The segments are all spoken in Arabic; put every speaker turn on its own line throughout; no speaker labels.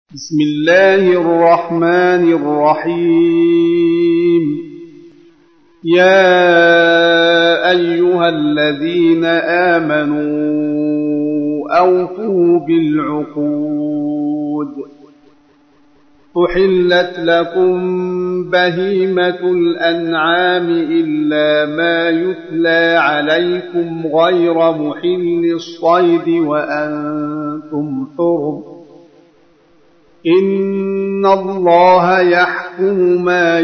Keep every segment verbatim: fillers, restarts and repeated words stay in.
بسم الله الرحمن الرحيم. يا أيها الذين آمنوا أوفوا بالعقود. أحلت لكم بهيمة الأنعام إلا ما يتلى عليكم غير محل الصيد وأنتم حرم. إن الله يحكم ما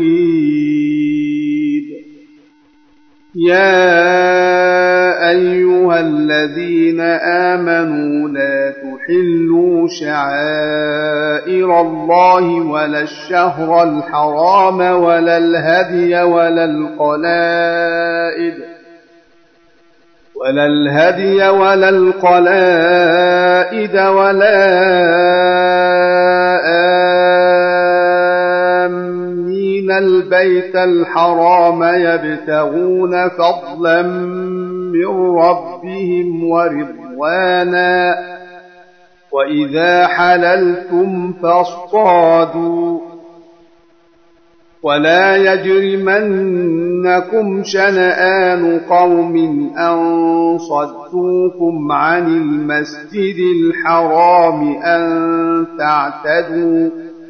يريد. يا أيها الذين آمنوا لا تحلوا شعائر الله ولا الشهر الحرام ولا الهدي ولا القلائد ولا الهدي ولا القلائد ولا آمين البيت الحرام يبتغون فضلا من ربهم ورضوانا وإذا حللتم فاصطادوا ولا يجرمنكم شنآن قوم أن صدوكم عن المسجد الحرام أن تعتدوا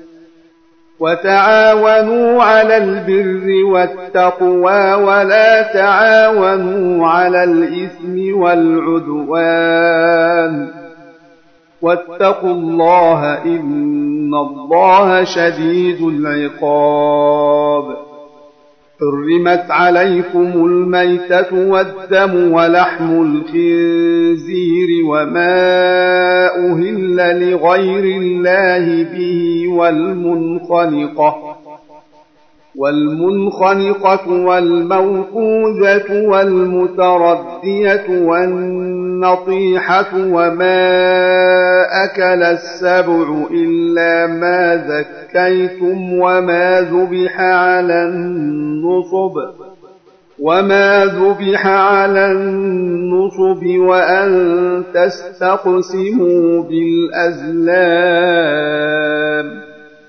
وتعاونوا على البر والتقوى ولا تعاونوا على الإثم والعدوان واتقوا الله إن الله شديد العقاب. حرمت عليكم الميتة والدم ولحم الخنزير وما أهل لغير الله به والمنخنقة والمنخنقة والموقوذة والمتردية والنطيحة وما أكل السبع إلا ما ذكيتم وما ذبح على النصب وما ذبح على النصب وأن تستقسموا بالأزلام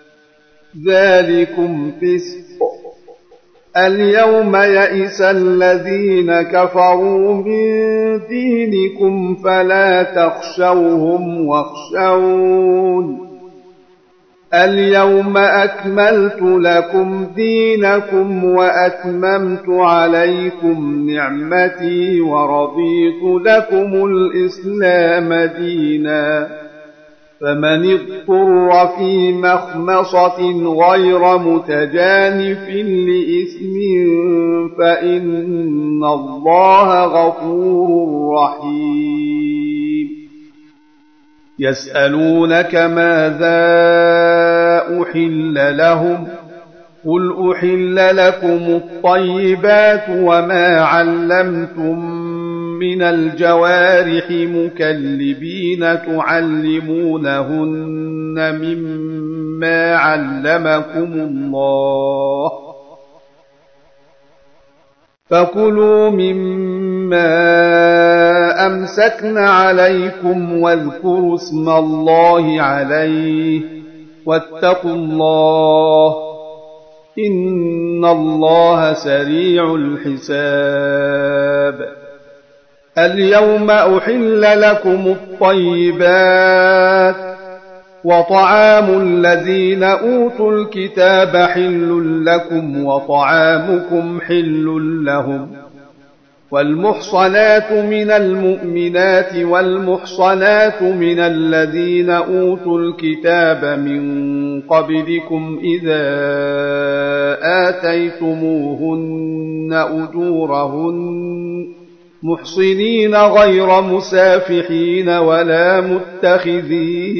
ذلكم فسق. اليوم يئس الذين كفروا من دينكم فلا تخشوهم واخشون. اليوم أكملت لكم دينكم وأتممت عليكم نعمتي ورضيت لكم الإسلام دينا. فمن اضطر في مخمصة غير متجانف لإثم فإن الله غفور رحيم. يسألونك ماذا أحل لهم قل أحل لكم الطيبات وما علمتم من الجوارح مكلبين تعلمونهن مما علمكم الله فكلوا مما أمسكن عليكم واذكروا اسم الله عليه واتقوا الله إن الله سريع الحساب. اليوم أحل لكم الطيبات وطعام الذين أوتوا الكتاب حل لكم وطعامكم حل لهم والمحصنات من المؤمنات والمحصنات من الذين أوتوا الكتاب من قبلكم إذا آتيتموهن أجورهن محصنين غير مسافحين ولا متخذي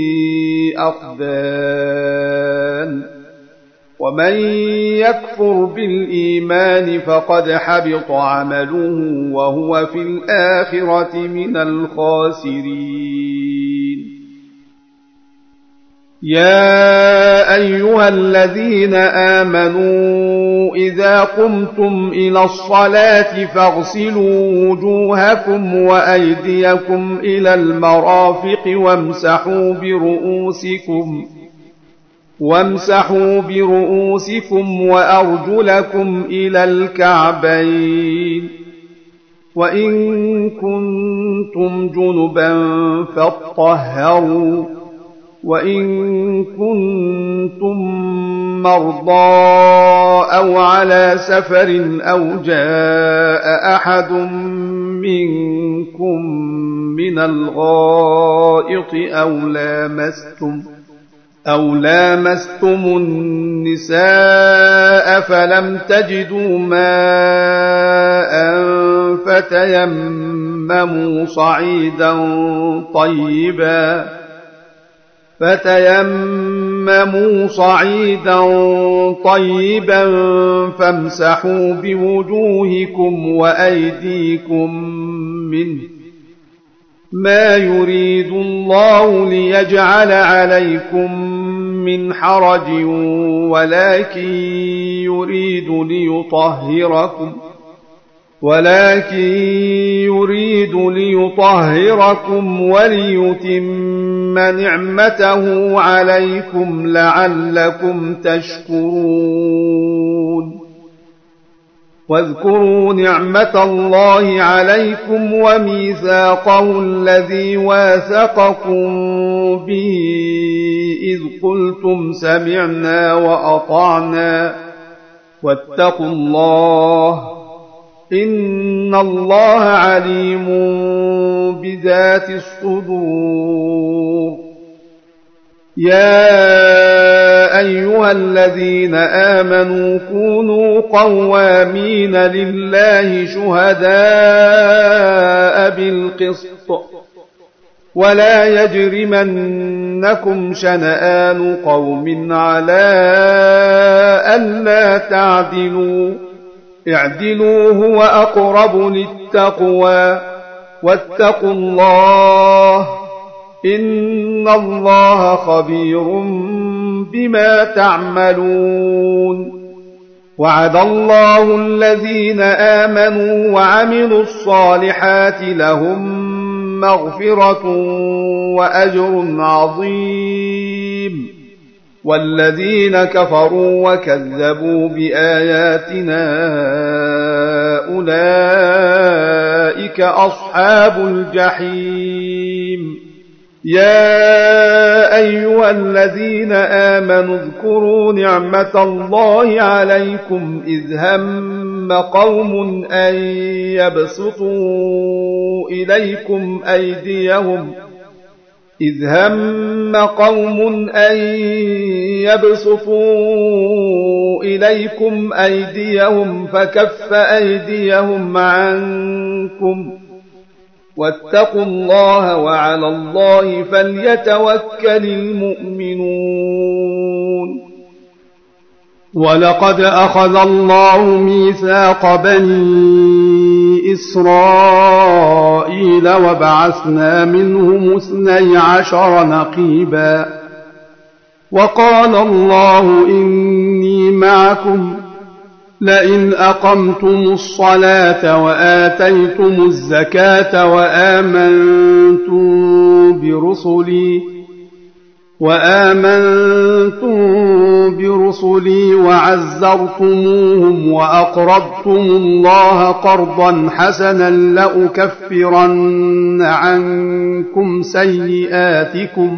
أخدان. ومن يكفر بالإيمان فقد حبط عمله وهو في الآخرة من الخاسرين. يا أيها الذين آمنوا إذا قمتم إلى الصلاة فاغسلوا وجوهكم وأيديكم إلى المرافق وامسحوا برؤوسكم وامسحوا برؤوسكم وأرجلكم إلى الكعبين وإن كنتم جنبا فاطهروا وإن كنتم مرضى أو على سفر أو جاء أحد منكم من الغائط أو لامستم أو لامستم النساء فلم تجدوا ماء فتيمموا صعيدا طيبا فتيمموا صعيدا طيبا فامسحوا بوجوهكم وأيديكم منه ما يريد الله ليجعل عليكم من حرج ولكن يريد ليطهركم ولكن يريد ليطهركم وليتم نعمته عليكم لعلكم تشكرون واذكروا نعمة الله عليكم وميثاقه الذي واثقكم به إذ قلتم سمعنا وأطعنا واتقوا الله إن الله عليم بذات الصدور يا أيها الذين آمنوا كونوا قوامين لله شهداء بالقسط ولا يجرمنكم شنآن قوم على ألا تعدلوا اعدلوا هو أقرب للتقوى واتقوا الله إن الله خبير بما تعملون وعد الله الذين آمنوا وعملوا الصالحات لهم مغفرة وأجر عظيم والذين كفروا وكذبوا بآياتنا أولئك أصحاب الجحيم يا أيها الذين آمنوا اذكروا نعمة الله عليكم إذ هم قوم أن يبسطوا إليكم أيديهم إذ هم قوم أن يبسطوا إليكم أيديهم فكف أيديهم عنكم واتقوا الله وعلى الله فليتوكل المؤمنون ولقد أخذ الله ميثاق بني إسرائيل وبعثنا منهم اثني عشر نقيبا وقال الله إني معكم لئن أقمتم الصلاة وآتيتم الزكاة وآمنتم برسلي وآمنتم برسلي وعزرتموهم وأقرضتم الله قرضا حسنا لأكفرن عنكم سيئاتكم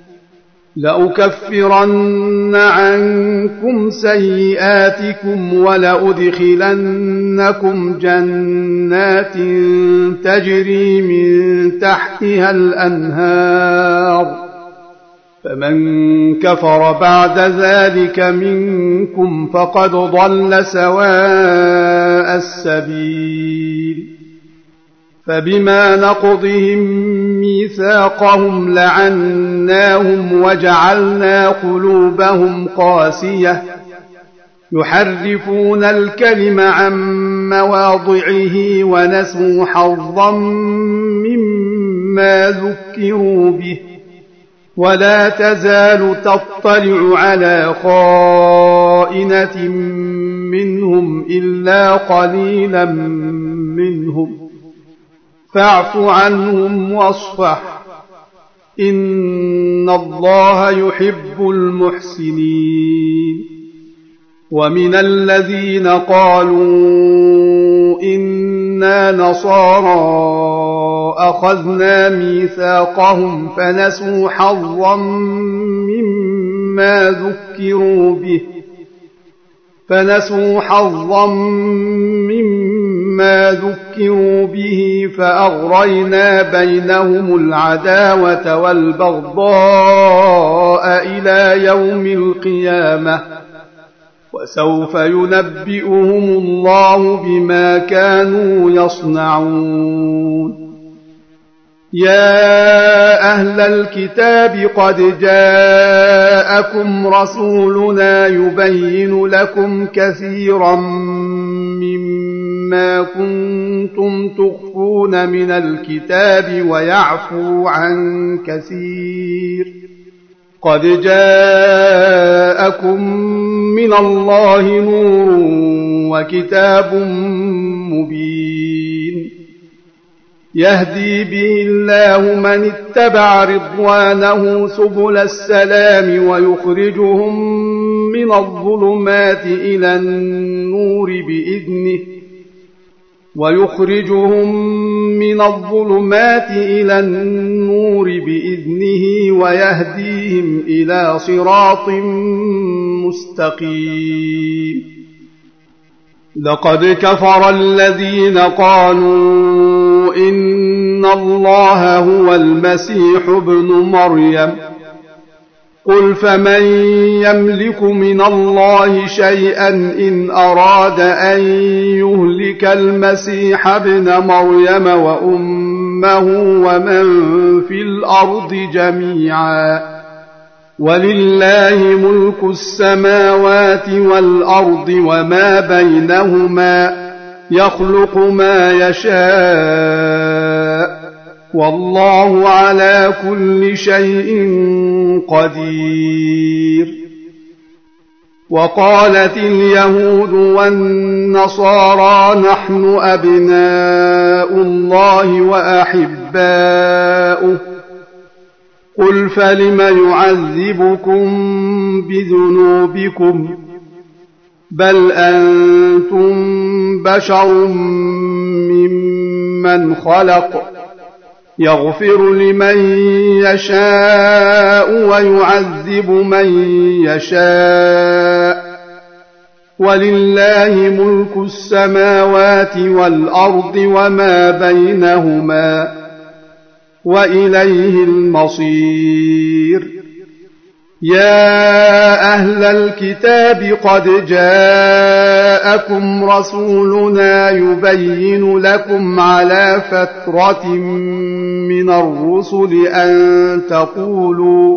لأكفرن عنكم سيئاتكم ولأدخلنكم جنات تجري من تحتها الأنهار فمن كفر بعد ذلك منكم فقد ضل سواء السبيل فبما نقضهم ميثاقهم لعناهم وجعلنا قلوبهم قاسية يحرفون الكلم عن مواضعه ونسوا حظا مما ذكروا به ولا تزال تطلع على خائنة منهم إلا قليلا منهم فاعف عنهم واصفح إن الله يحب المحسنين ومن الذين قالوا إنا نصارى أخذنا ميثاقهم فنسوا حظا مما ذكروا به فنسوا حظا مما ذكروا به فأغرينا بينهم العداوة والبغضاء إلى يوم القيامة وسوف ينبئهم الله بما كانوا يصنعون يا أهل الكتاب قد جاءكم رسولنا يبين لكم كثيرا مما كنتم تخفون من الكتاب ويعفو عن كثير قد جاءكم من الله نور وكتاب مبين يهدي به الله من اتبع رضوانه سبل السلام ويخرجهم من الظلمات إلى النور بإذنه ويخرجهم من الظلمات إلى النور بإذنه ويهديهم إلى صراط مستقيم لقد كفر الذين قالوا إن الله هو المسيح ابن مريم قل فمن يملك من الله شيئا إن أراد أن يهلك المسيح ابن مريم وأمه ومن في الأرض جميعا ولله ملك السماوات والأرض وما بينهما يخلق ما يشاء والله على كل شيء قدير وقالت اليهود والنصارى نحن أبناء الله وأحباؤه قل فلم يعذبكم بذنوبكم بل أنتم بشر ممن خلق يغفر لمن يشاء ويعذب من يشاء ولله ملك السماوات والأرض وما بينهما وإليه المصير يا أهل الكتاب قد جاءكم رسولنا يبين لكم على فترة من الرسل أن تقولوا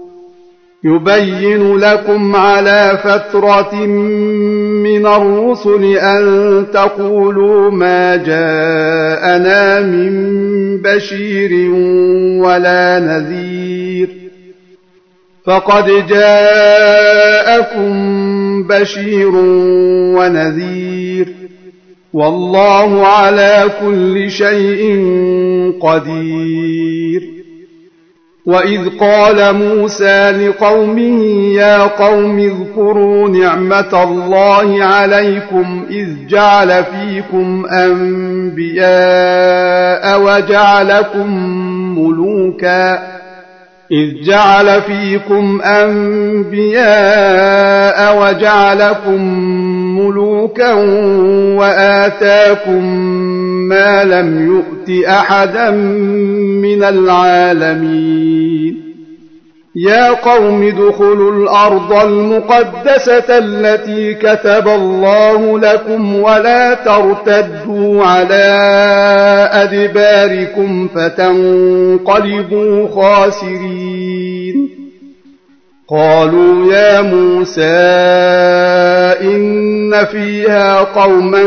يبين لكم على فترة من الرسل أن تقولوا ما جاءنا من بشير ولا نذير فقد جاءكم بشير ونذير والله على كل شيء قدير وإذ قال موسى لقومه يا قوم اذكروا نعمة الله عليكم إذ جعل فيكم أنبياء وجعلكم ملوكا إذ جعل فيكم أنبياء وجعلكم ملوكا وآتاكم ما لم يؤت أحدا من العالمين يا قوم ادخلوا الأرض المقدسة التي كتب الله لكم ولا ترتدوا على أدباركم فتنقلبوا خاسرين قالوا يا موسى إن فيها قوما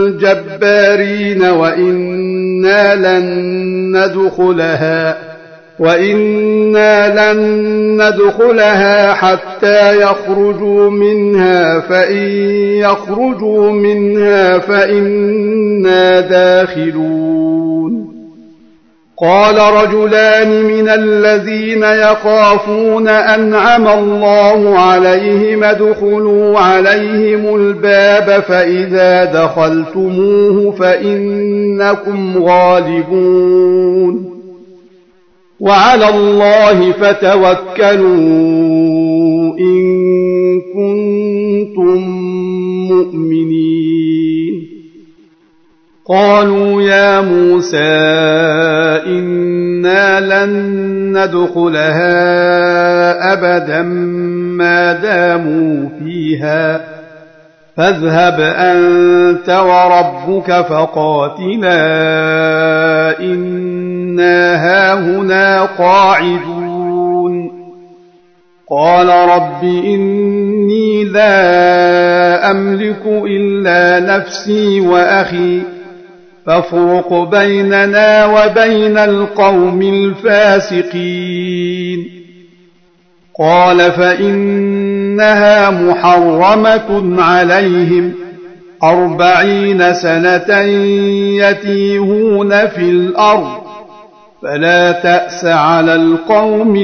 جبارين وإنا لن ندخلها وإنا لن ندخلها حتى يخرجوا منها فإن يخرجوا منها فإنا داخلون قال رجلان من الذين يخافون أنعم الله عليهم ادخلوا عليهم الباب فإذا دخلتموه فإنكم غالبون وعلى الله فتوكلوا إن كنتم مؤمنين قالوا يا موسى إنا لن ندخلها أبدا ما داموا فيها فاذهب أنت وربك فقاتلا إنا هاهنا قاعدون قال رب إني لا أملك إلا نفسي وأخي فافرق بيننا وبين القوم الفاسقين قال فإنها محرمة عليهم أربعين سنة يتيهون في الأرض فلا تأس على القوم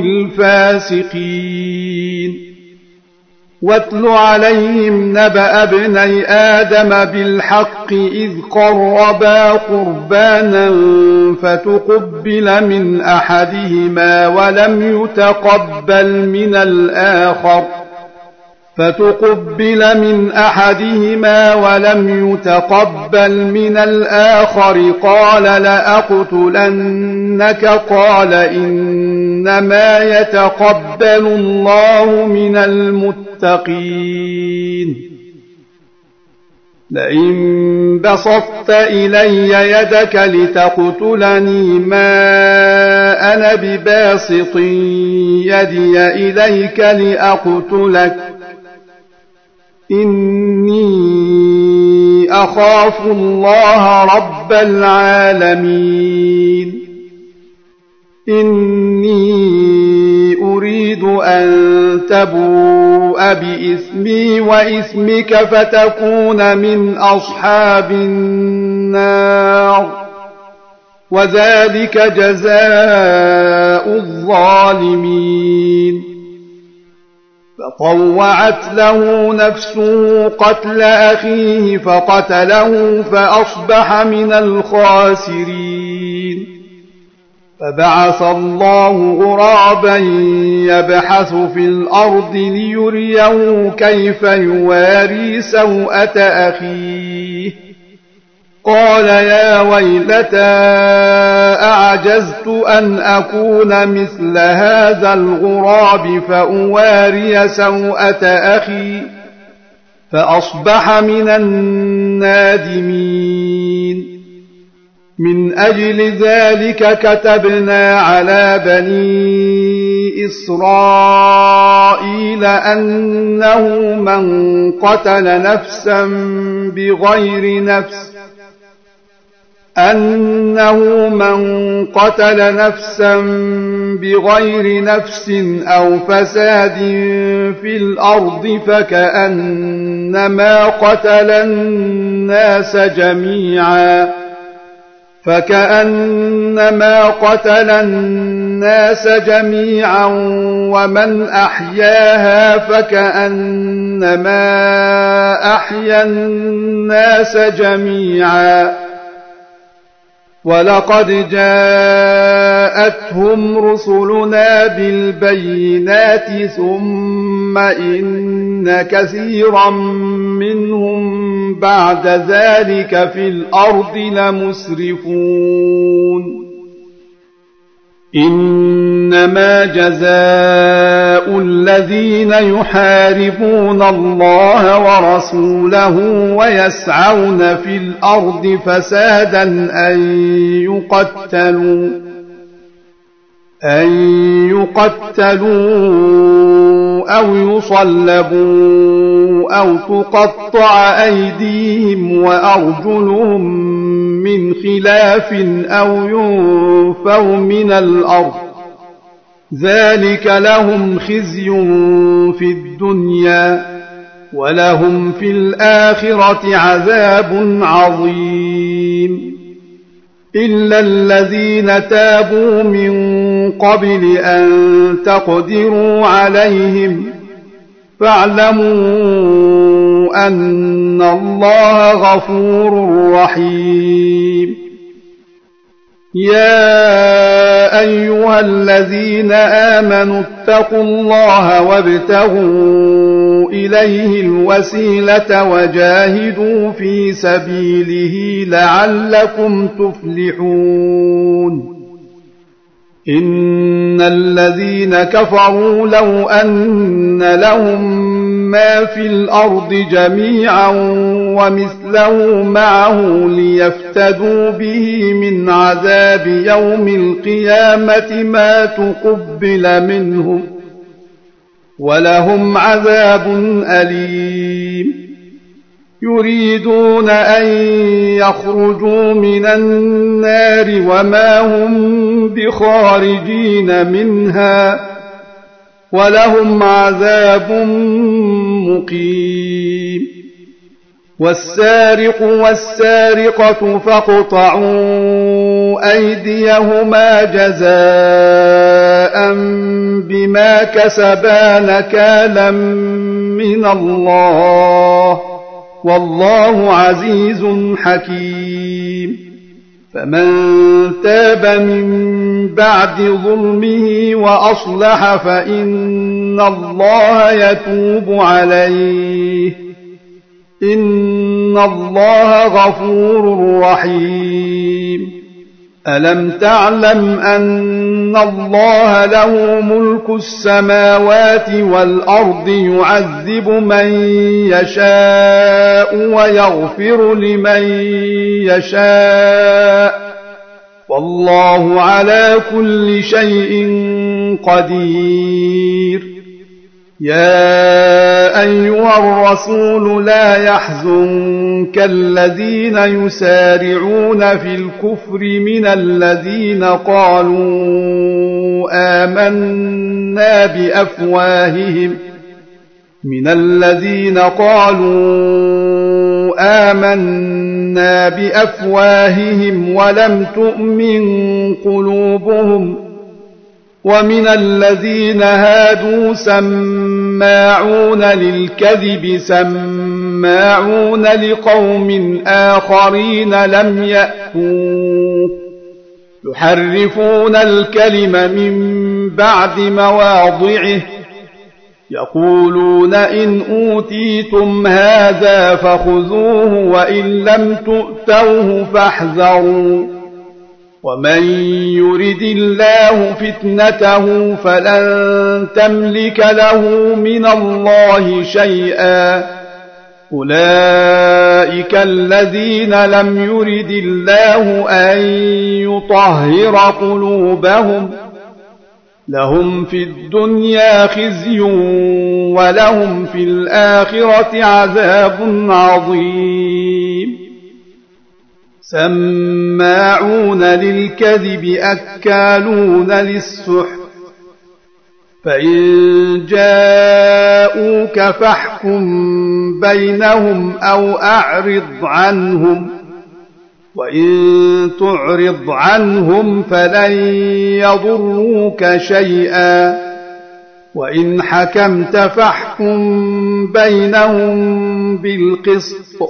الفاسقين واتل عليهم نبأ ابني آدم بالحق إذ قربا قربانا فتقبل من أحدهما ولم يتقبل من الآخر فتقبل من أحدهما ولم يتقبل من الآخر قال لأقتلنك قال إنما يتقبل الله من المتقين لئن بسطت إلي يدك لتقتلني ما أنا بباسط يدي إليك لأقتلك إني أخاف الله رب العالمين إني أريد أن تبوء بإثمي وإثمك فتكون من أصحاب النار وذلك جزاء الظالمين فطوعت له نفسه قتل أخيه فقتله فأصبح من الخاسرين فبعث الله غرابا يبحث في الأرض ليريه كيف يواري سوءة أخيه قال يا ويلتى أعجزت أن أكون مثل هذا الغراب فأواري سوءة أخي فأصبح من النادمين من أجل ذلك كتبنا على بني إسرائيل أنه من قتل نفسا بغير نفس أنه من قتل نفسا بغير نفس أو فساد في الأرض فكأنما قتل الناس جميعا فكأنما قتل الناس جميعا ومن أحياها فكأنما أحيا الناس جميعا ولقد جاءتهم رسلنا بالبينات ثم إن كثيرا منهم بعد ذلك في الأرض لمسرفون إنما جزاء الذين يحاربون الله ورسوله ويسعون في الأرض فسادا أن يقتلوا أن يقتلوا أو يصلبوا أو تقطع أيديهم وأرجلهم من خلاف أو ينفوا من الأرض ذلك لهم خزي في الدنيا ولهم في الآخرة عذاب عظيم إلا الذين تابوا من قبل أن تقدروا عليهم فاعلموا أن الله غفور رحيم يا أيها الذين آمنوا اتقوا الله وابتغوا إليه الوسيلة وجاهدوا في سبيله لعلكم تفلحون إن الذين كفروا لو أن لهم ما في الأرض جميعا ومثله معه ليفتدوا به من عذاب يوم القيامة ما تقبل منهم ولهم عذاب أليم يريدون أن يخرجوا من النار وما هم بخارجين منها ولهم عذاب مقيم والسارق والسارقة فاقطعوا أيديهما جزاء بما كسبا نكالا من الله والله عزيز حكيم فمن تاب من بعد ظلمه وأصلح فإن الله يتوب عليه إن الله غفور رحيم ألم تعلم أن الله له ملك السماوات والأرض يعذب من يشاء ويغفر لمن يشاء والله على كل شيء قدير يا أيها الرسول لا يحزنك الذين يسارعون في الكفر من الذين قالوا آمنا بأفواههم من الذين قالوا آمنا بأفواههم ولم تؤمن قلوبهم ومن الذين هادوا سماعون للكذب سماعون لقوم آخرين لم يأتوك يحرفون الكلم من بعد مواضعه يقولون إن أوتيتم هذا فخذوه وإن لم تؤتوه فاحذروا ومن يرد الله فتنته فلن تملك له من الله شيئا أولئك الذين لم يرد الله أن يطهر قلوبهم لهم في الدنيا خزي ولهم في الآخرة عذاب عظيم سماعون للكذب أكالون للسحت فإن جاءوك فاحكم بينهم أو أعرض عنهم وإن تعرض عنهم فلن يضروك شيئا وإن حكمت فاحكم بينهم بالقسط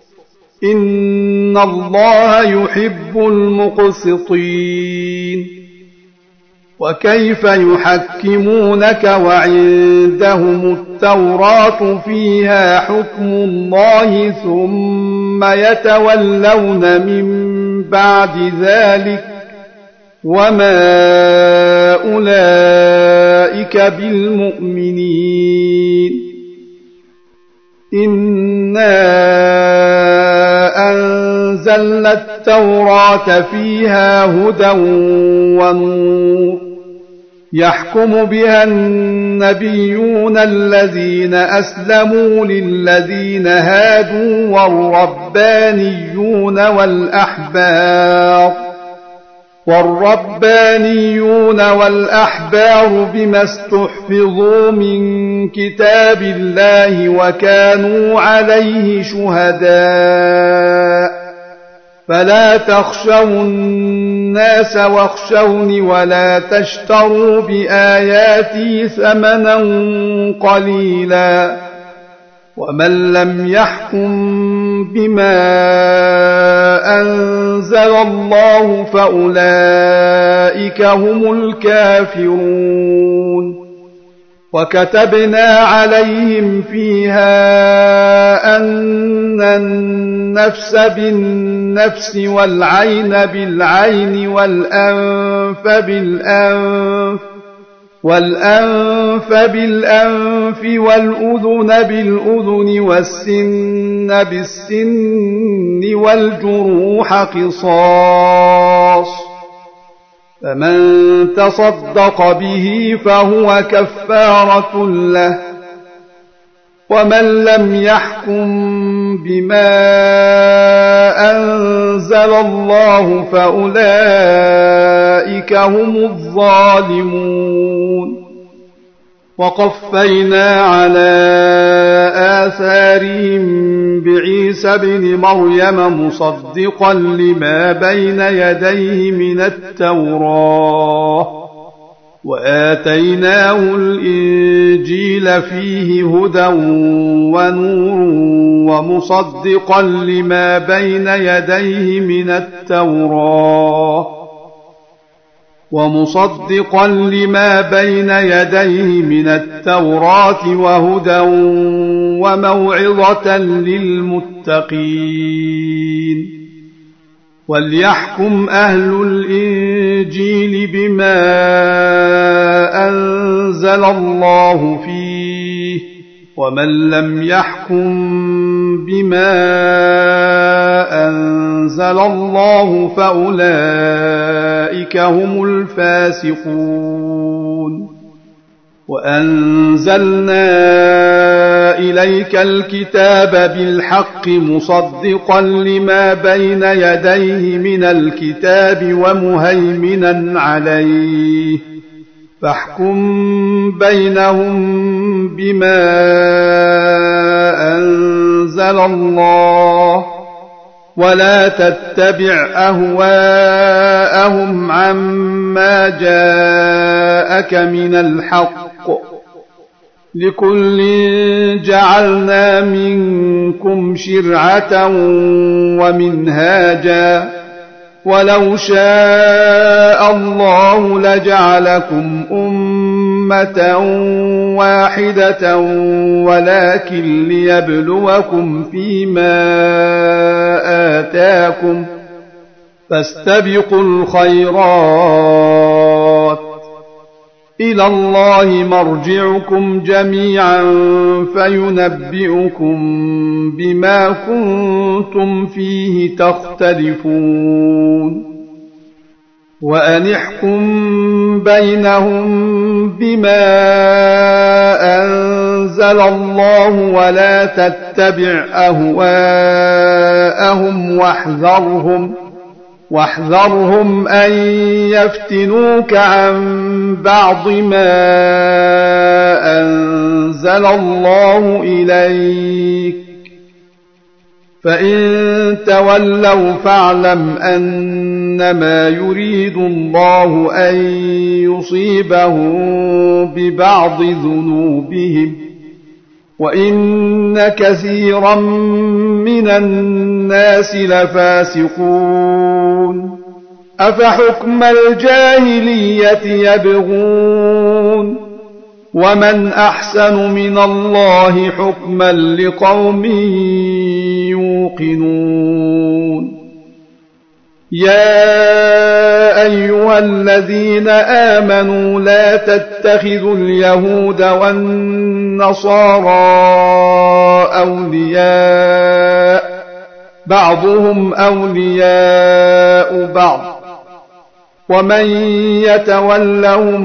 إن الله يحب المقسطين وكيف يحكمونك وعندهم التوراة فيها حكم الله ثم يتولون من بعد ذلك وما أولئك بالمؤمنين إنا أنزلنا التوراة فيها هدى ونور يحكم بها النبيون الذين أسلموا للذين هادوا والربانيون والأحبار والربانيون والأحبار بما استحفظوا من كتاب الله وكانوا عليه شهداء فلا تخشوا الناس واخشوني ولا تشتروا بآياتي ثمنا قليلا ومن لم يحكم بما أنزل الله فأولئك هم الكافرون وكتبنا عليهم فيها أن النفس بالنفس والعين بالعين والأنف بالأنف والأنف بالأنف والأذن بالأذن والسن بالسن والجروح قصاص فمن تصدق به فهو كفارة له ومن لم يحكم بما أنزل الله فأولئك هم الظالمون وقفينا على آثارهم بعيسى ابن مريم مصدقا لما بين يديه من التوراة وآتيناه الإنجيل فيه هدى ونور ومصدقا لما بين يديه من التوراة ومصدقا لما بين يديه من التوراة وهدى وموعظة للمتقين وليحكم أهل الإنجيل بما أنزل الله فيه ومن لم يحكم بما أنزل الله فأولئك هم الفاسقون وأنزلنا إليك الكتاب بالحق مصدقا لما بين يديه من الكتاب ومهيمنا عليه فاحكم بينهم بما أنزل الله ولا تتبع أهواءهم عما جاءك من الحق لكل جعلنا منكم شرعة ومنهاجا ولو شاء الله لجعلكم أمة واحدة ولكن ليبلوكم فيما آتاكم فاستبقوا الخيرات إلى الله مرجعكم جميعا فينبئكم بما كنتم فيه تختلفون وأن احكم بينهم بما أنزل الله ولا تتبع أهواءهم واحذرهم واحذرهم أن يفتنوك عن بعض ما أنزل الله إليك فإن تولوا فاعلم أنما يريد الله أن يصيبهم ببعض ذنوبهم وإن كثيرا من الناس لفاسقون أفحكم الجاهلية يبغون ومن أحسن من الله حكما لقوم يوقنون يا أيها الذين آمنوا لا تتخذوا اليهود والنصارى أولياء بعضهم أولياء بعض ومن يتولهم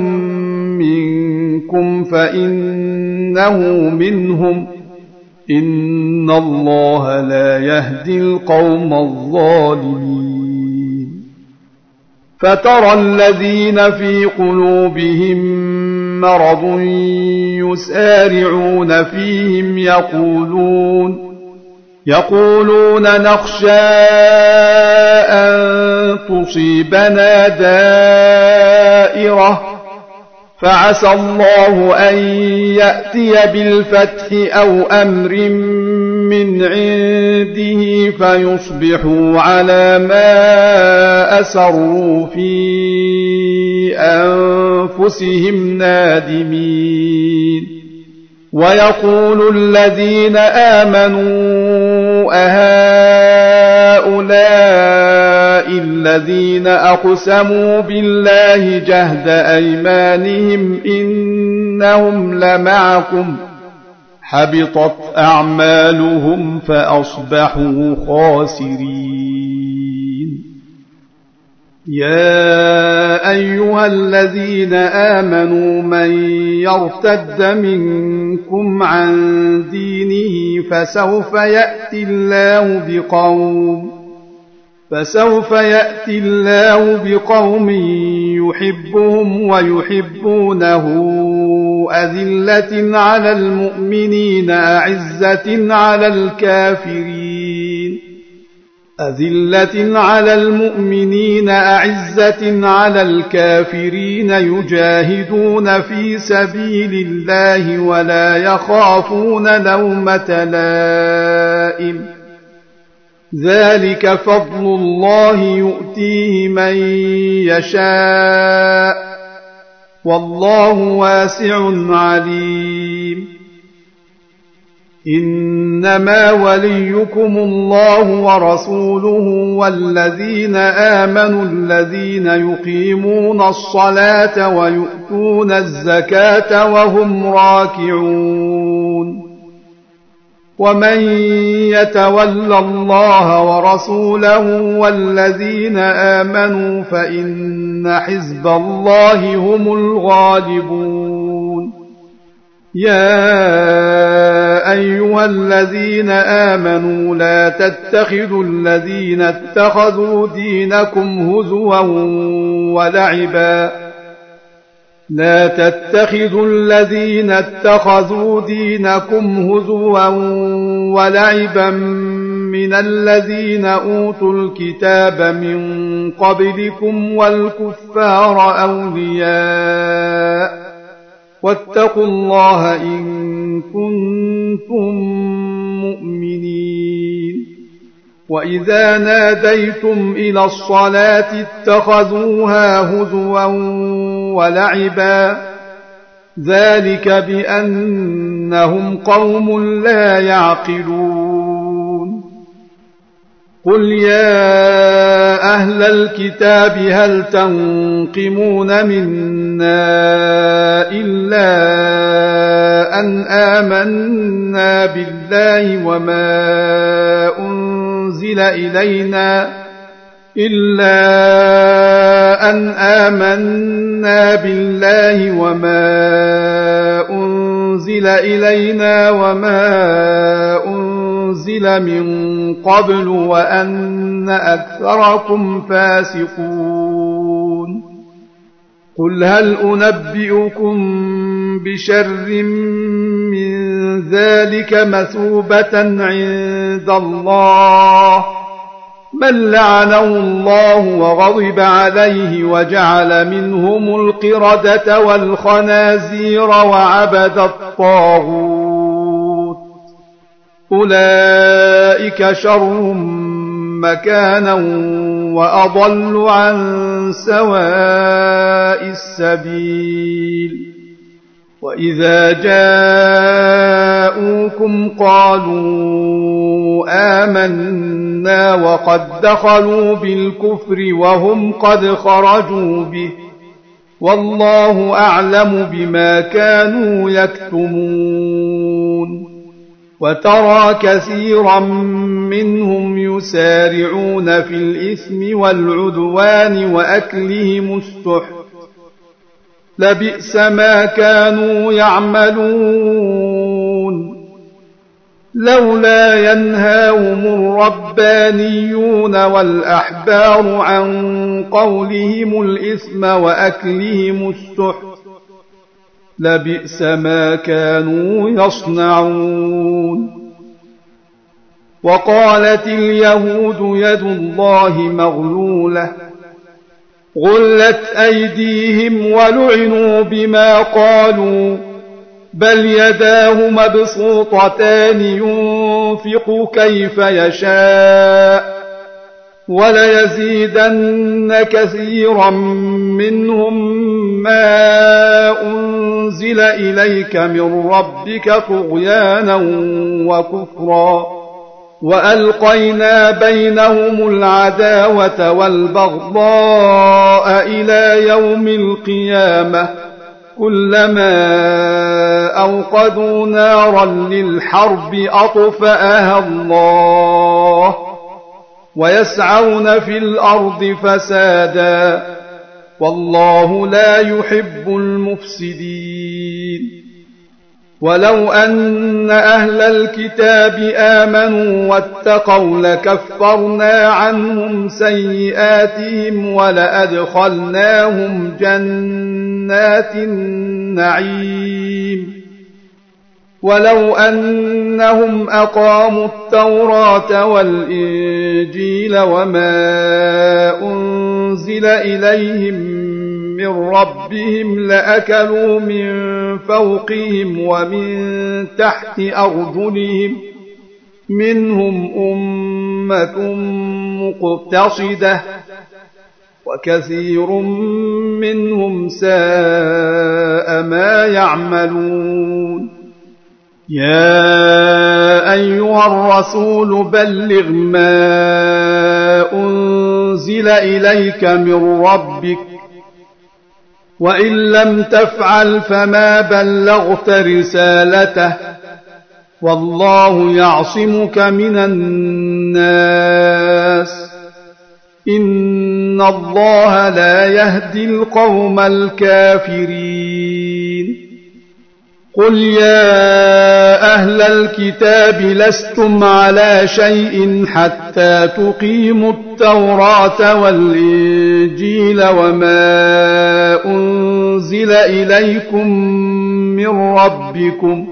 منكم فإنه منهم إن الله لا يهدي القوم الظالمين فترى الذين في قلوبهم مرض يسارعون فيهم يقولون يقولون نخشى أن تصيبنا دائرة فعسى الله أن يأتي بالفتح أو أمر من عنده فيصبحوا على ما أسروا في أنفسهم نادمين ويقول الذين آمنوا أهؤلاء الذين أقسموا بالله جهد أيمانهم إنهم لمعكم حبطت أعمالهم فأصبحوا خاسرين يا أيها الذين آمنوا من يرتد منكم عن دينه فسوف يأتي الله بقوم فسوف يأتي الله بقوم يحبهم ويحبونه أذلة على المؤمنين أعزة على الكافرين أذلة على المؤمنين أعزة على الكافرين يجاهدون في سبيل الله ولا يخافون لومة لائم ذلك فضل الله يؤتيه من يشاء والله واسع عليم إنما وليكم الله ورسوله والذين آمنوا الذين يقيمون الصلاة ويؤتون الزكاة وهم راكعون ومن يتول الله ورسوله والذين آمنوا فإن حزب الله هم الغالبون يا أيها الذين آمنوا لا تتخذوا الذين اتخذوا دينكم هزوا ولعبا لا تتخذوا الذين اتخذوا دينكم هزوا ولعبا من الذين أوتوا الكتاب من قبلكم والكفار أولياء واتقوا الله إن كنتم مؤمنين وإذا ناديتم إلى الصلاة اتخذوها هزوا ولعبا ذلك بأنهم قوم لا يعقلون قل يا أهل الكتاب هل تنقمون منا إلا أن آمنا بالله وما أنزل إلينا إلا أن آمنا بالله وما أنزل إلينا وما أنزل من قبل وأن أكثركم فاسقون قل هل أنبئكم بشر من ذلك مثوبة عند الله من لعنه الله وغضب عليه وجعل منهم القردة والخنازير وعبد الطاغوت أولئك شر مكانا وأضل عن سواء السبيل وإذا جاءوكم قالوا آمنا وقد دخلوا بالكفر وهم قد خرجوا به والله أعلم بما كانوا يكتمون وترى كثيرا منهم يسارعون في الإثم والعدوان وأكلهم السحت لبئس ما كانوا يعملون لولا ينهاهم الربانيون والأحبار عن قولهم الإثم وأكلهم السحت لبئس ما كانوا يصنعون. وقالت اليهود يد الله مغلولة غلت أيديهم ولعنوا بما قالوا بل يداه مبسوطتان ينفق كيف يشاء وليزيدن كثيرا منهم ما أنزل إليك من ربك طغيانا وكفرا وألقينا بينهم العداوة والبغضاء إلى يوم القيامة كلما أوقدوا نارا للحرب أطفأها الله ويسعون في الأرض فسادا والله لا يحب المفسدين. ولو أن أهل الكتاب آمنوا واتقوا لكفرنا عنهم سيئاتهم ولأدخلناهم جنات النعيم ولو أنهم أقاموا التوراة والإنجيل وما أنزل إليهم من ربهم لأكلوا من فوقهم ومن تحت أرجلهم منهم أمة مقتصدة وكثير منهم ساء ما يعملون. يا أيها الرسول بلغ ما أنزل إليك من ربك وإن لم تفعل فما بلغت رسالته والله يعصمك من الناس إن الله لا يهدي القوم الكافرين. قل يا أهل الكتاب لستم على شيء حتى تقيموا التوراة والإنجيل وما أنزل إليكم من ربكم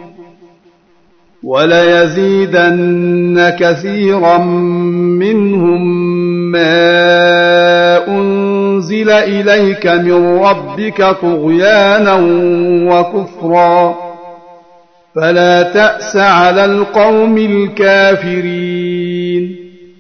وليزيدن كثيرا منهم ما أنزل إليك من ربك طغيانا وكفرا فلا تأس على القوم الكافرين.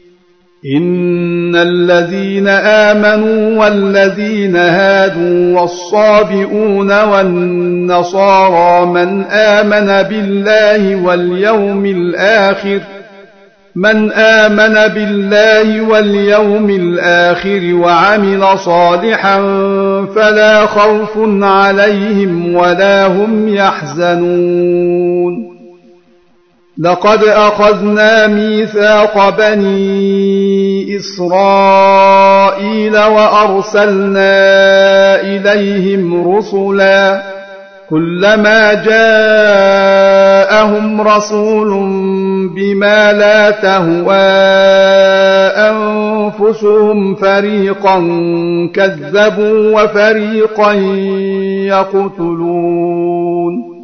إن الذين آمنوا والذين هادوا والصابئون والنصارى من آمن بالله واليوم الآخر من آمن بالله واليوم الآخر وعمل صالحا فلا خوف عليهم ولا هم يحزنون. لقد أخذنا ميثاق بني إسرائيل وأرسلنا إليهم رسلا كلما جاءهم رسول بما لا تهوى أنفسهم فريقا كذبوا وفريقا يقتلون.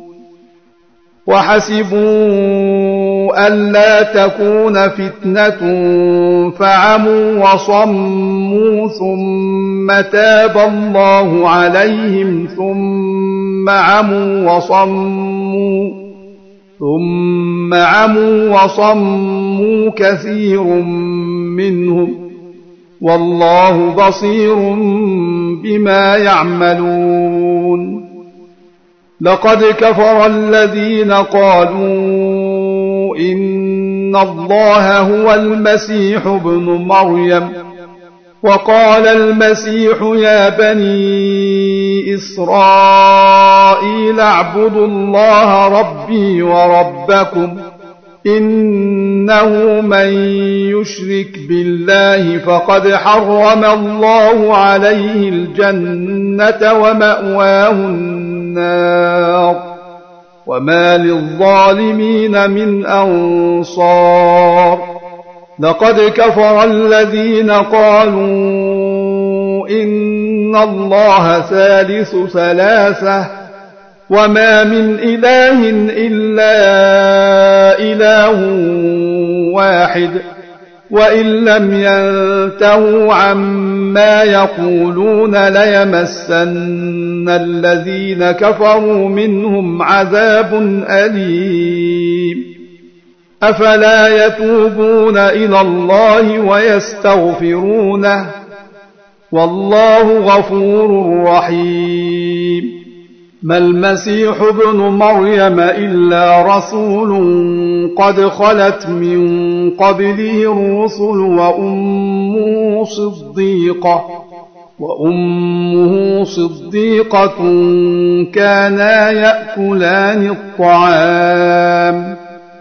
وحسبوا ألا تكون فتنة فعموا وصموا ثم تاب الله عليهم ثم عموا وصموا ثم عموا وصموا كثير منهم والله بصير بما يعملون. لقد كفر الذين قالوا إن الله هو المسيح ابن مريم وقال المسيح يا بني إسرائيل اعبدوا الله ربي وربكم إنه من يشرك بالله فقد حرم الله عليه الجنة ومأواه النار وما للظالمين من أنصار لقد كفر الذين قالوا إن الله ثالث ثلاثة وما من إله إلا إله واحد وإن لم ينتهوا عما يقولون ليمسن الذين كفروا منهم عذاب أليم أفلا يتوبون إلى الله ويستغفرونه والله غفور رحيم ما المسيح ابن مريم إلا رسول قد خلت من قبله الرسل وأمه صديقة وأمه صديقة كانا يأكلان الطعام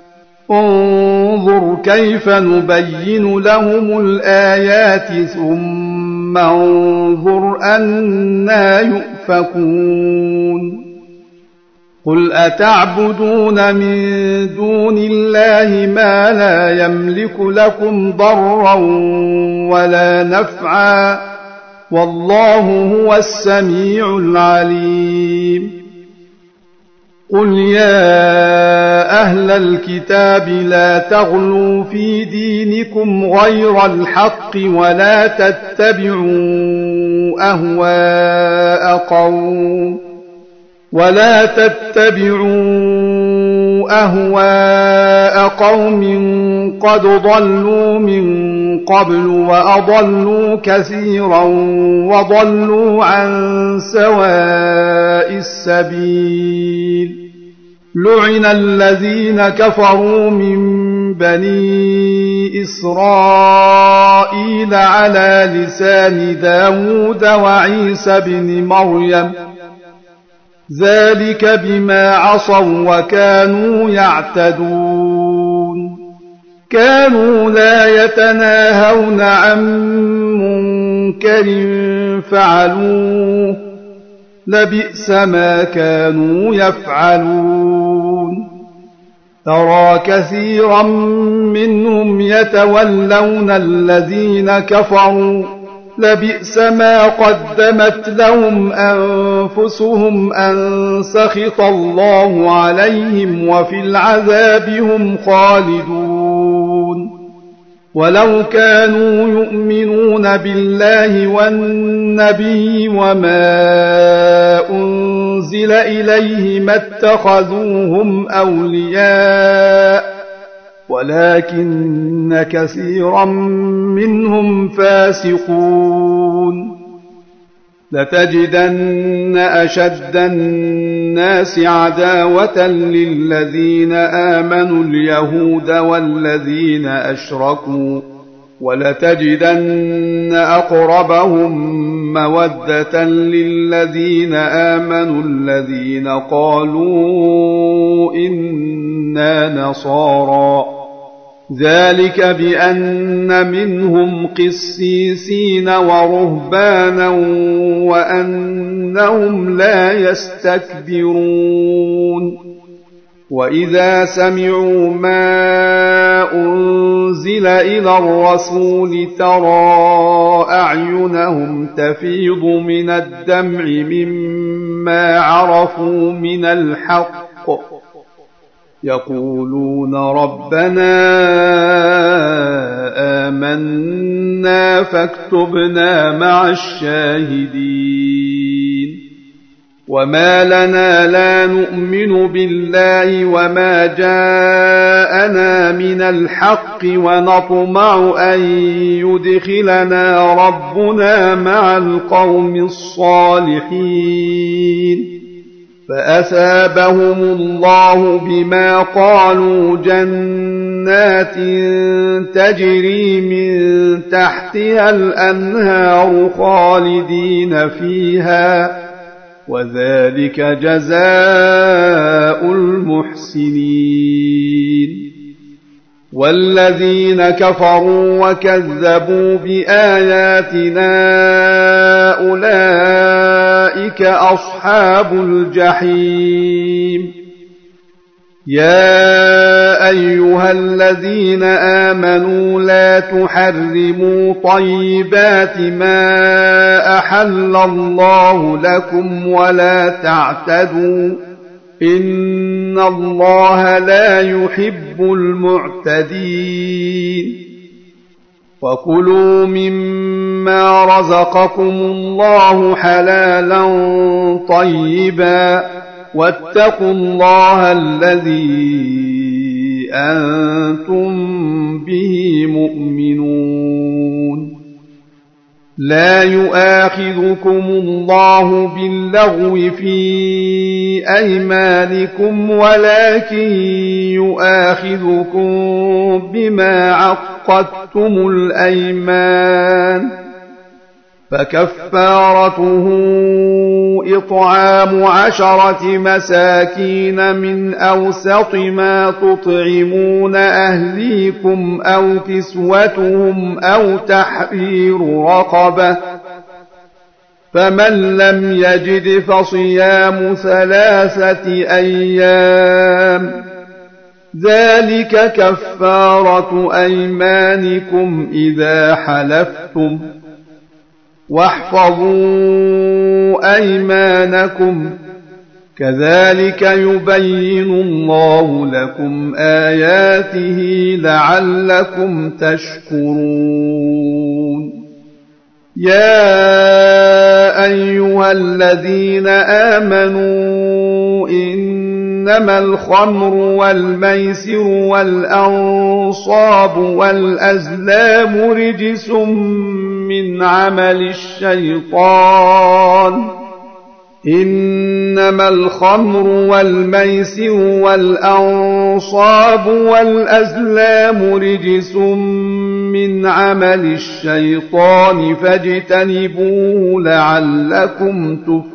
انظر كيف نبين لهم الآيات ثم انظر أنى يؤفكون قل أتعبدون من دون الله ما لا يملك لكم ضرا ولا نفعا والله هو السميع العليم قل يا أهل الكتاب لا تغلوا في دينكم غير الحق ولا تتبعوا أهواء قوم ولا تتبعوا أهواء قوم قد ضلوا من قبل وأضلوا كثيرا وضلوا عن سواء السبيل لعن الذين كفروا من بني إسرائيل على لسان داود وعيسى بن مريم ذلك بما عصوا وكانوا يعتدون كانوا لا يتناهون عن منكر فعلوه لبئس ما كانوا يفعلون ترى كثيرا منهم يتولون الذين كفروا لبئس ما قدمت لهم أنفسهم أن سخط الله عليهم وفي العذاب هم خالدون ولو كانوا يؤمنون بالله والنبي وما أنزل إليه ما اتخذوهم أولياء ولكن كثيرا منهم فاسقون لتجدن أشد الناس عداوة للذين آمنوا اليهود والذين أشركوا ولتجدن أقربهم مودة للذين آمنوا الذين قالوا إنا نصارى ذلك بأن منهم قسيسين ورهبانا وأنهم لا يستكبرون وإذا سمعوا ما أنزل إلى الرسول ترى أعينهم تفيض من الدمع مما عرفوا من الحق يقولون ربنا آمنا فاكتبنا مع الشاهدين وما لنا لا نؤمن بالله وما جاءنا من الحق ونطمع أن يدخلنا ربنا مع القوم الصالحين فأثابهم الله بما قالوا جنات تجري من تحتها الأنهار خالدين فيها وذلك جزاء المحسنين والذين كفروا وكذبوا بآياتنا أولئك أصحاب الجحيم يا أيها الذين آمنوا لا تحرموا طيبات ما أحل الله لكم ولا تعتدوا إن الله لا يحب المعتدين وكلوا مما رزقكم الله حلالا طيبا واتقوا الله الذي أنتم به مؤمنون لا يؤاخذكم الله باللغو في أيمانكم ولكن يؤاخذكم بما عقدتم الأيمان فكفارته إطعام عشرة مساكين من أوسط ما تطعمون أهليكم أو كسوتهم أو تحرير رقبة فمن لم يجد فصيام ثلاثة أيام ذلك كفارة أيمانكم إذا حلفتم واحفظوا أيمانكم كذلك يبين الله لكم آياته لعلكم تشكرون يا أيها الذين آمنوا إنما الخمر والميسر والأنصاب والأزلام رجس من عمل الشيطان إنما الخمر والميسر والأنصاب والأزلام رجس من عمل الشيطان فاجتنبوه لعلكم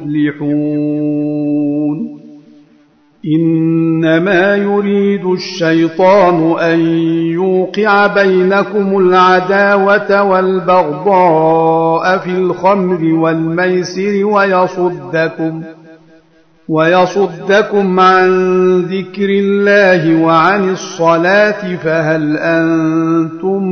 تفلحون إنما يريد الشيطان أن يوقع بينكم العداوة والبغضاء في الخمر والميسر ويصدكم ويصدكم عن ذكر الله وعن الصلاة فهل أنتم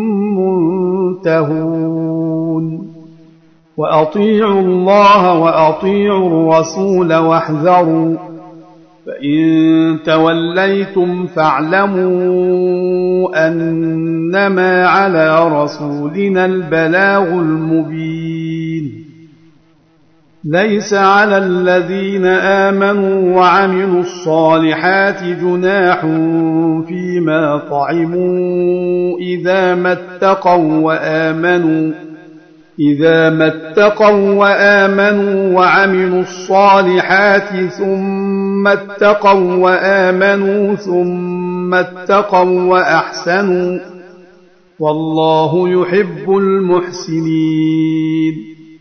منتهون وأطيعوا الله وأطيعوا الرسول واحذروا فإن توليتم فاعلموا أنما على رسولنا البلاغ المبين ليس على الذين آمنوا وعملوا الصالحات جناح فيما طعموا إذا ما اتقوا وآمنوا إذا ما اتقوا وآمنوا وعملوا الصالحات ثم اتقوا وآمنوا ثم اتقوا وأحسنوا والله يحب المحسنين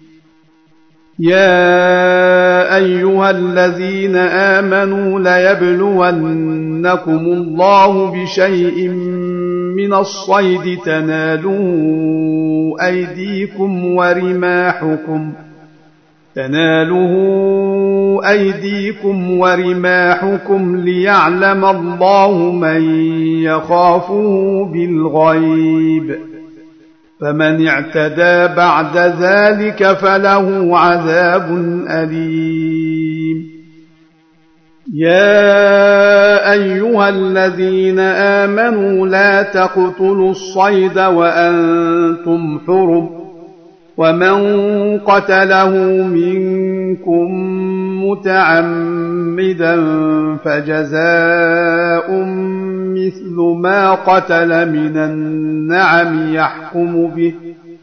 يا أيها الذين آمنوا ليبلونكم الله بشيء من الصيد تناله أيديكم ورماحكم تناله أيديكم ورماحكم ليعلم الله من يخافه بالغيب فمن اعتدى بعد ذلك فله عذاب أليم يا أيها الذين آمنوا لا تقتلوا الصيد وأنتم حرم ومن قتله منكم متعمدا فجزاء مثل ما قتل من النعم يحكم به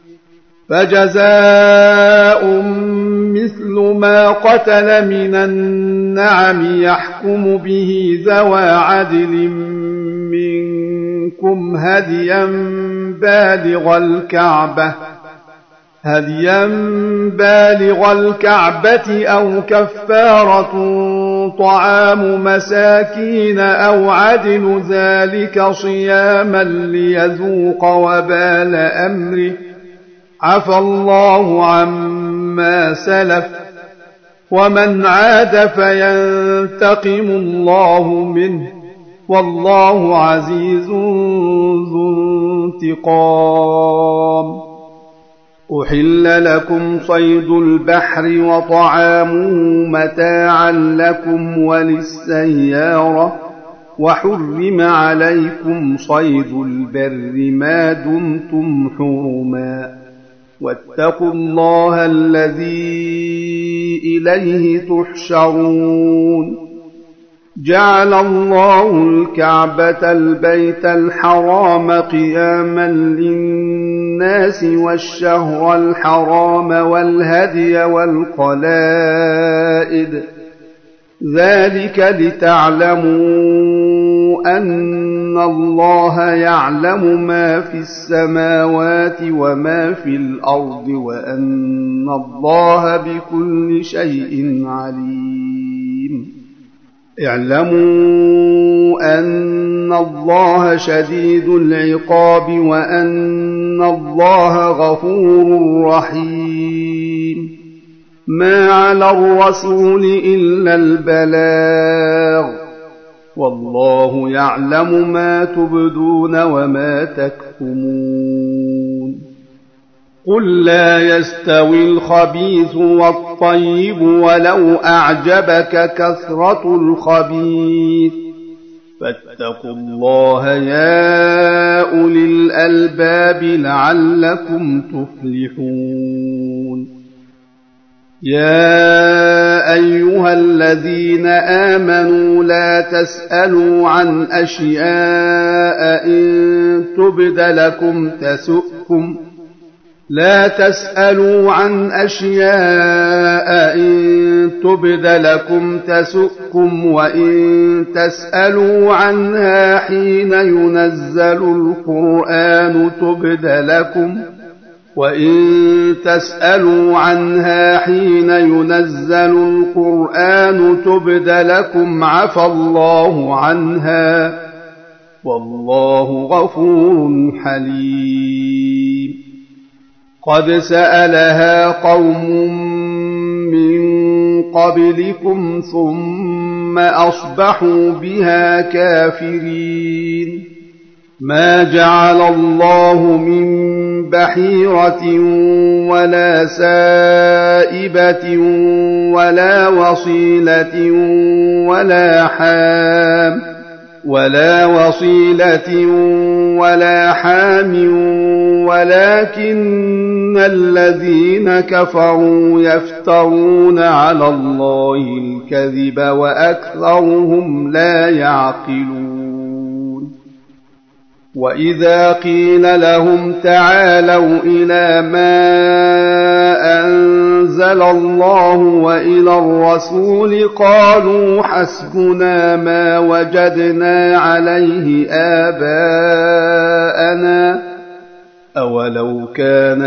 فجزاء مثل ما قتل من النعم يحكم به ذوى عدل منكم هديا بالغ الكعبة هديا بالغ الكعبة أو كفارة طعام مساكين أو عدل ذلك صياما ليذوق وبال أمره عفى الله عما سلف ومن عاد فينتقم الله منه والله عزيز ذو انتقام. أحل لكم صيد البحر وطعامه متاعا لكم وللسيارة، وحرم عليكم صيد البر ما دمتم حرما، واتقوا الله الذي إليه تحشرون. جعل الله الكعبة البيت الحرام قياما للناس والشهر الحرام والهدي والقلائد، ذلك لتعلموا أن الله يعلم ما في السماوات وما في الأرض وأن الله بكل شيء عليم. اعلموا أن الله شديد العقاب وأن الله غفور رحيم. ما على الرسول إلا البلاغ، والله يعلم ما تبدون وما تكتمون. قل لا يستوي الخبيث والطيب ولو أعجبك كثرة الخبيث، فاتقوا الله يا أولي الألباب لعلكم تفلحون. يا أيها الذين آمنوا لا تسألوا عن أشياء إن تبد لكم تسؤكم لا تسألوا عن أشياء إن تبد لكم تسؤكم وإن تسألوا عنها حين ينزل القرآن تبد لكم وإن تسألوا عنها حين ينزل القرآن تبد لكم عفى الله عنها، والله غفور حليم. قد سألها قوم من قبلكم ثم أصبحوا بها كافرين. ما جعل الله من بحيرة ولا سائبة ولا وصيلة ولا حام ولا وصيلة ولا حام ولكن الذين كفروا يفترون على الله الكذب وأكثرهم لا يعقلون. وإذا قيل لهم تعالوا إلى ما أنزل الله وإلى الرسول قالوا حسبنا ما وجدنا عليه آباءنا أولو كان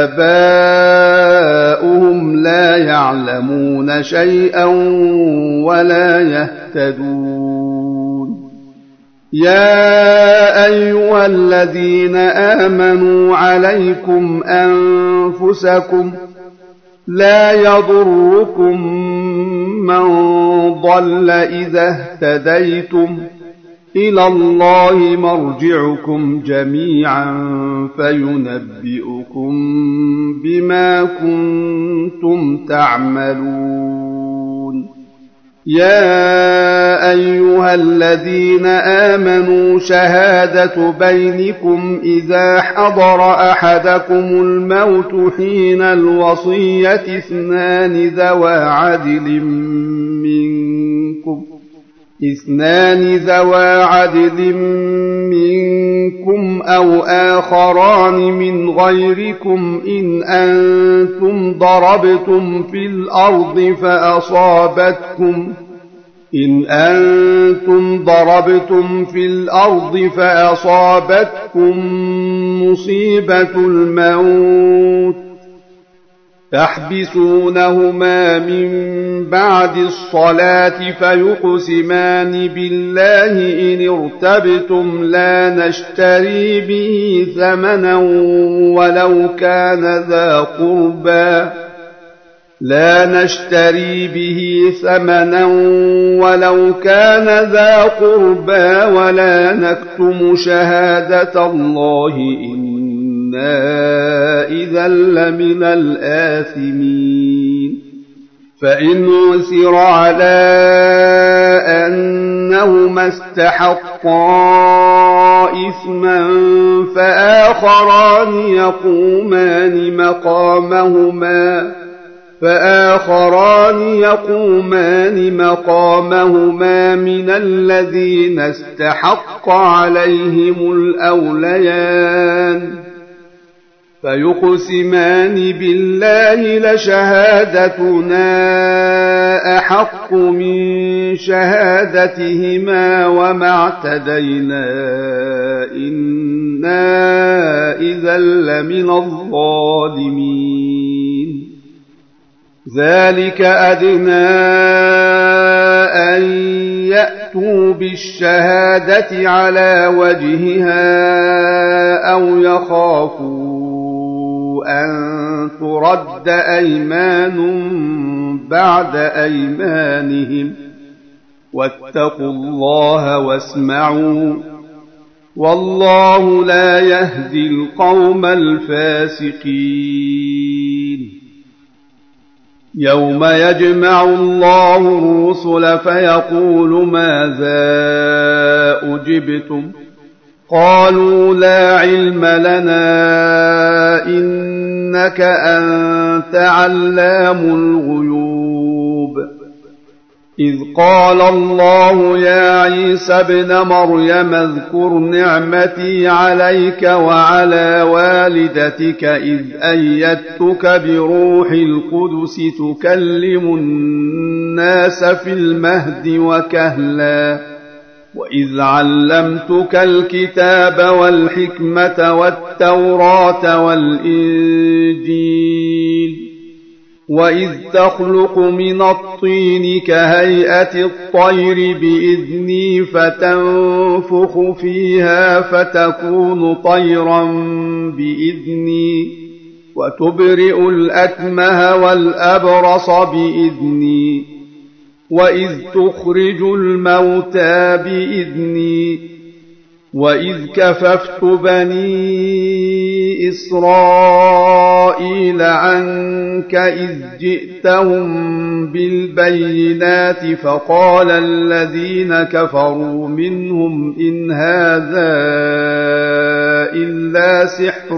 آباؤهم لا يعلمون شيئا ولا يهتدون. يا أيها الذين آمنوا عليكم أنفسكم لا يضركم من ضل إذا اهتديتم إلى الله مرجعكم جميعا فينبئكم بما كنتم تعملون. يا أيها الذين آمنوا شهادة بينكم إذا حضر أحدكم الموت حين الوصية اثنان ذوى عدل منكم اثنان ذوى عدل منكم أو آخران من غيركم إن أنتم ضربتم في الأرض فأصابتكم إن أنتم ضربتم في الأرض فأصابتكم مصيبة الموت تحبسونهما من بعد الصلاة فيقسمان بالله إن ارتبتم لا نشتري به ثمنا ولو كان ذا قربى لا نشتري به ثمنا ولو كان ذا قربى ولا نكتم شهادة الله إنا إذا لمن الآثمين فإن عثر على أنهما استحقا إثما فآخران يقومان مقامهما فآخران يقومان مقامهما من الذين استحق عليهم الأوليان فيقسمان بالله لشهادتنا أحق من شهادتهما وما اعتدينا إنا إذا لمن الظالمين ذلك أدنى أن يأتوا بالشهادة على وجهها أو يخافوا أن ترد أيمان بعد أيمانهم واتقوا الله واسمعوا والله لا يهدي القوم الفاسقين يوم يجمع الله الرسل فيقول ماذا أجبتم قالوا لا علم لنا إنك أنت علام الغيوب إذ قال الله يا عيسى ابن مريم اذكر نعمتي عليك وعلى والدتك إذ أيدتك بروح القدس تكلم الناس في المهد وكهلا وإذ علمتك الكتاب والحكمة والتوراة والإنجيل وإذ تخلق من الطين كهيئة الطير بإذني فتنفخ فيها فتكون طيرا بإذني وتبرئ الأكمه والأبرص بإذني وإذ تخرج الموتى بإذني وإذ كففت بني إسرائيل عنك إذ جئتهم بالبينات فقال الذين كفروا منهم إن هذا إلا سحر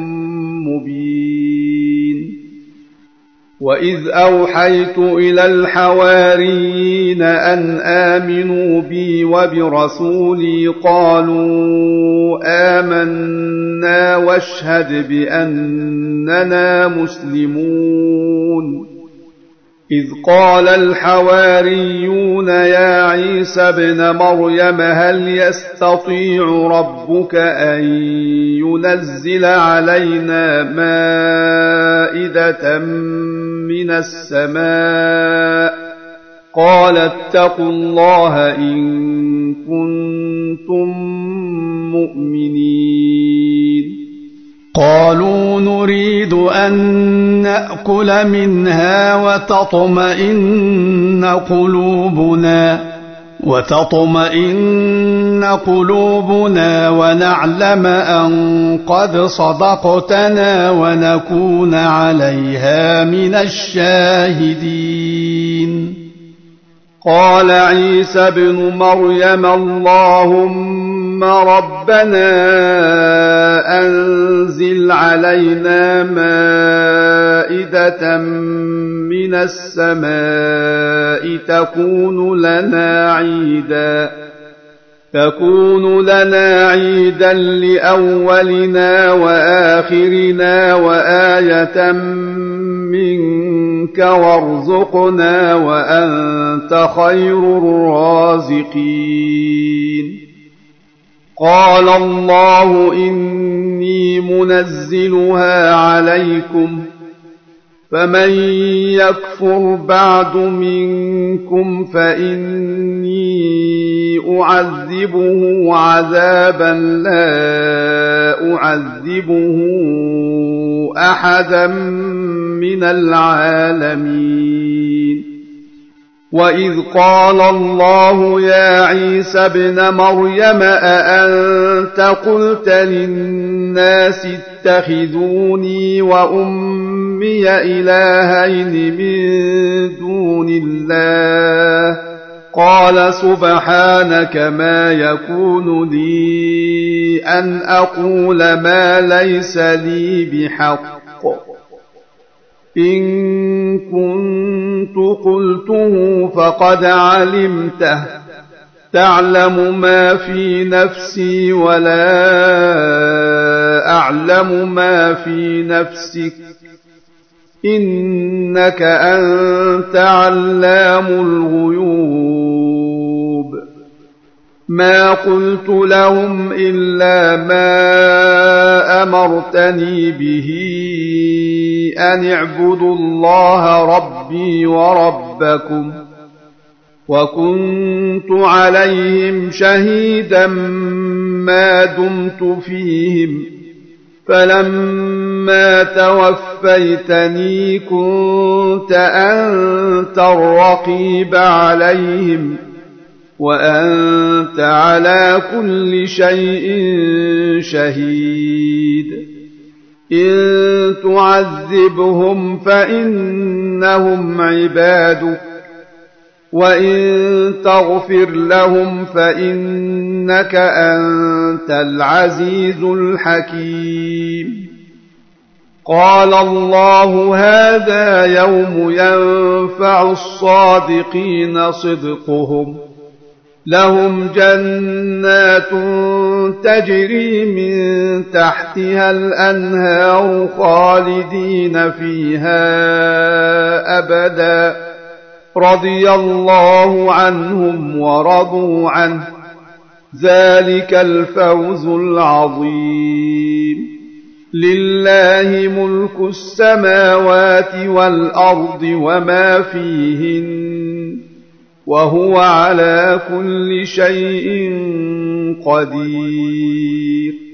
مبين وإذ أوحيت إلى الحواريين أن آمنوا بي وبرسولي قالوا آمنا واشهد بأننا مسلمون إذ قال الحواريون يا عيسى ابن مريم هل يستطيع ربك أن ينزل علينا مائدة من السماء قال اتقوا الله إن كنتم مؤمنين قالوا نريد أن نأكل منها وتطمئن قلوبنا وتطمئن قلوبنا ونعلم أن قد صدقتنا ونكون عليها من الشاهدين قال عيسى ابن مريم اللهم ربنا أنزل علينا مائدة من السماء تكون لنا عيدا تكون لنا عيدا لأولنا وآخرنا وآية منك وارزقنا وأنت خير الرازقين قال الله إني منزلها عليكم فمن يكفر بعد منكم فإني أعذبه عذابا لا أعذبه أحدا من العالمين وإذ قال الله يا عيسى ابن مريم أأنت قلت للناس اتخذوني وأمي إلهين من دون الله قال سبحانك ما يكون لي أن أقول ما ليس لي بحق إن كنت قلته فقد علمته تعلم ما في نفسي ولا أعلم ما في نفسك إنك أنت علام الغيوب ما قلت لهم إلا ما أمرتني به أن اعبدوا الله ربي وربكم وكنت عليهم شهيدا ما دمت فيهم فلما توفيتني كنت أنت الرقيب عليهم وأنت على كل شيء شهيد إن تعذبهم فإنهم عبادك وإن تغفر لهم فإنك أنت العزيز الحكيم قال الله هذا يوم ينفع الصادقين صدقهم لهم جنات تجري من تحتها الأنهار خالدين فيها أبدا رضي الله عنهم ورضوا عنه ذلك الفوز العظيم لله ملك السماوات والأرض وما فيهن وهو على كل شيء قدير